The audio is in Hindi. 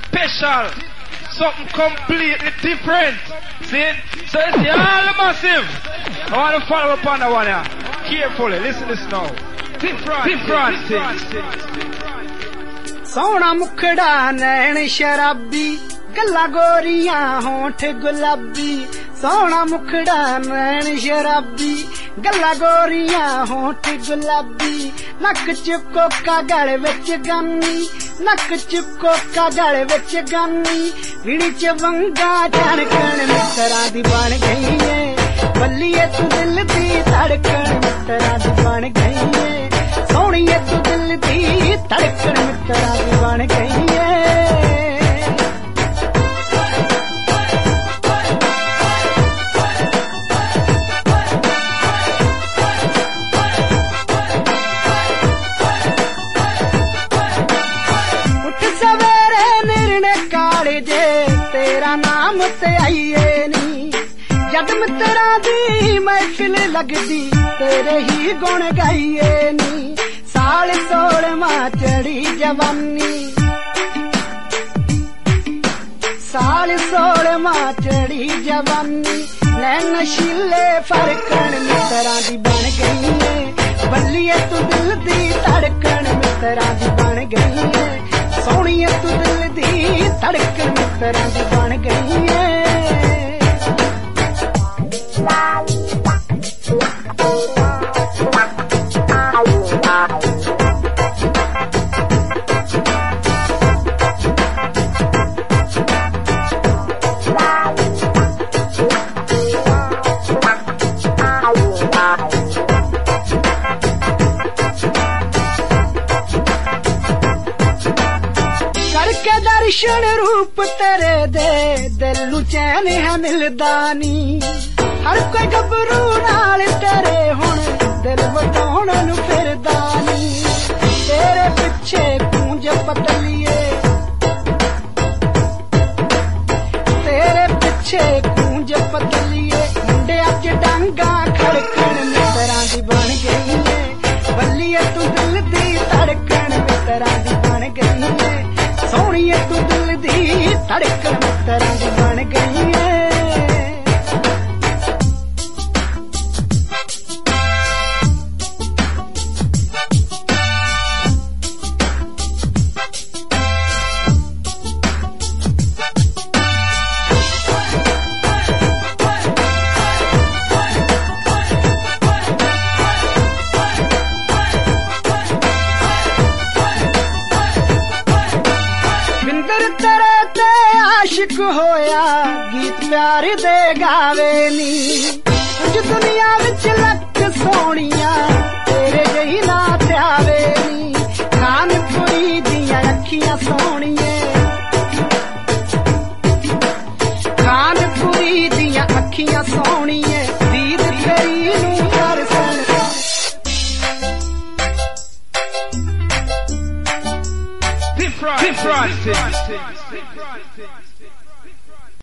special. Something completely different. See? So you see all the massive. I want to follow up on that one here. Carefully, listen to this now. Different things. सोना मुखड़ा नैन शराबी गल्ला गोरियां होंठ गुलाबी सोना मुखड़ा नैन शराबी गल्ला गोरियां होंठ गुलाबी नक चिपको का गल विच गानी नक चिपको का गल विच गानी रीड़ी च वंगा धड़कन मित्रा दी बन गई है बल्लिए तू दिल दी धड़कन मित्रा दी बन गई है सोनिए तू दिल दी धड़कन मित्रा दी बन गई है उठ सवेरे निर्णय काले जे तेरा नाम ते आईए नी जद मित्रा दी महफिल लगदी तेरे ही गुण गाइए नी साल 16वां चढ़ी जवानी साल 16वां चढ़ी जवानी नैन नशीले फरकन मित्रा दी बन गई है बल्लिए तू दिल दी धड़कन मित्रा दी बन गई है सोनिए तू दिल दी धड़कन मित्रा दी बन गई है दर्शन रूप तेरे दे दिल नू चैन है मिलदा नी हर कोई गबरू नाल तेरे हुण दिल वटाउण नू फिरदा नी तेरे पिछे पूंज पतलिए तेरे पिछे पूंज पतलिए मुंडे अज डांगा खड़कन मित्रा दी बन गई है बल्लिए तू दिल दी धड़कन मित्रा दी बन गई है सोनिए तू दिल दी धड़कन मित्रा दी बन गई है तेरे ते आशिक होया गीत प्यार दे गावे नी उज दुनिया विच लख सोनिया तेरे जही ना त्यावे नी कानपुरी दियां अखियां सोनिए कानपुरी दियां अखियां सोनिए दीद तेरी नू दर्शन different things.